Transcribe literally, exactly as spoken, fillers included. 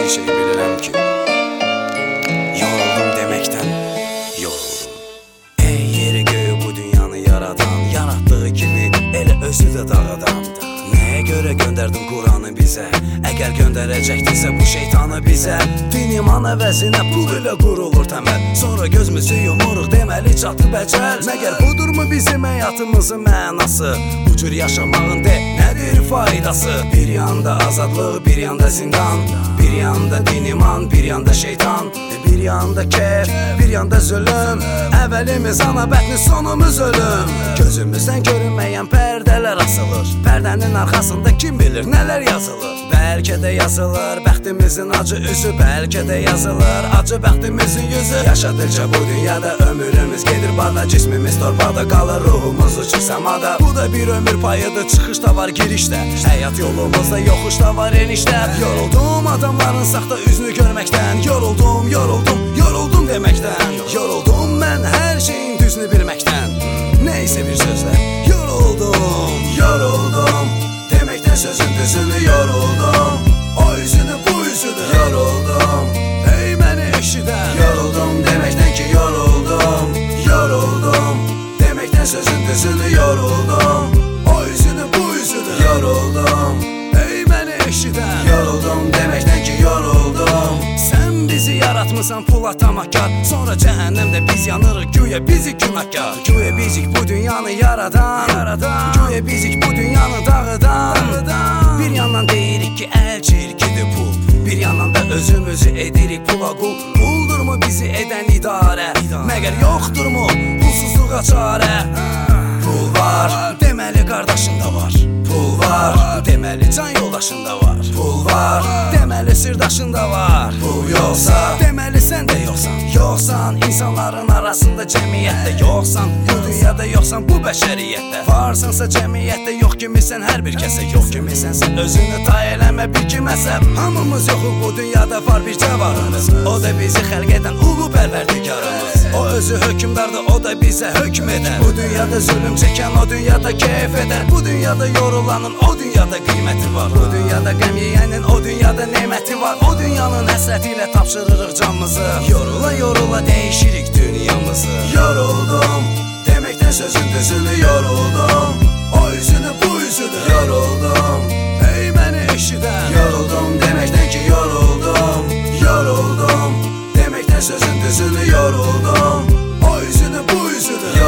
bir şey bilirəm ki, yoruldum deməkdən yoruldum. Ey yeri göğü bu dünyanı yaradan, yarattığı kimi elə özü də dağıdan. Nəyə görə göndərdin Quranı bizə? Əgər göndərəcəkdirsə bu şeytanı bizə. Din iman əvəzinə pul ilə qurulur təməl, sonra gözümüzü yumuruq deməli çatıb əcəl. Məgər budurmu bizim həyatımızın mənası? Bu cür yaşamağın de nədir faydası? Bir yanda azadlıq, bir yanda zindan, bir yanda din iman, bir yanda şeytan, bir yanda keyf, bir yanda zülüm. Əvvəlimiz ana bətni, sonumuz ölüm. Gözümüzdən görünməyən pərdələr asılır, pərdənin arxasında kim bilir nələr yazılır. Bəlkə də yazılır bəxtimizin acı üzü, bəlkə də yazılır acı bəxtimizin yüzü. Yaşadıkca bu dünyada ömrümüz gedir bada, cismimiz torpaqda qalır, ruhumuz uçur səmada. Bu da bir ömür payıdır, çıxışda var girişdə, həyat yolumuzda yoxuşda var enişdə. Yoruldum adamların saxta üzünü görməkdən, yoruldum, yoruldum, yoruldum deməkdən. Yoruldum mən hər şeyin düzünü bilməkdən, neysə bir sözlə yoruldum, yoruldum deməkdən sözün düzünü yoruldum. O üzünü bu üzünü yoruldum, ey məni eşidən. Yoruldum deməkdən ki yoruldum, yoruldum deməkdən sözün düzünü yoruldum. O üzünü bu üzünü yoruldum, ey məni eşidən. Yoruldum deməkdən ki yoruldum. Sən bizi yaratmısan pula tamakar, sonra cəhənnəmdə biz yanırıq, güya bizik günahkar. Güya bizik bu dünyanı yaradan, yaradan. Güya bizik bu dünyanı dağıdan, dağıdan. Bir yandan deyirik ki əl çirkidir pul, bir yandan da özümüzü edirik pula qul. Buldurmu bizi edən idarə, məgər yoxdurmu pulsuzluğa çarə? Pul var, deməli qardaşında var. Pul var, deməli can yoldaşında var. Pul var, deməli sirdaşında var. Pul yoxsa, deməli sən də yoxsan. Yoxsan insanların arasında, cəmiyyətdə yoxsan. Bu dünyada yoxsan, bu bəşəriyyətdə. Varsansa cəmiyyətdə, yox kimisən hər bir kəsə. Yox kimisənsə özünü tay eləmə bir kiməsə. Hamımız yoxuq bu dünyada, var bir cəvarımız. O da bizi xəlq edən ulu pərverdigarımız. O özü hökümdardır, o da bizə hökm edən. Bu dünyada zülüm çəkən, o dünyada keyf edən. Bu dünyada yorulanın, o dünyada qiyməti var. Bu dünyada qəm yeyənin, o dünyada neməti var. O dünyanın həsrəti ilə tapşırırıq canımızı. Yorula yorula dəyişirik dünyamızı. Yoruldum deməkdən sözün düzünü yoruldum. O üzünü bu üzünü yoruldum, ey məni eşidən. Yoruldum deməkdən ki yoruldum, yoruldum deməkdən sözün düzünü yoruldum. O üzünü bu üzünü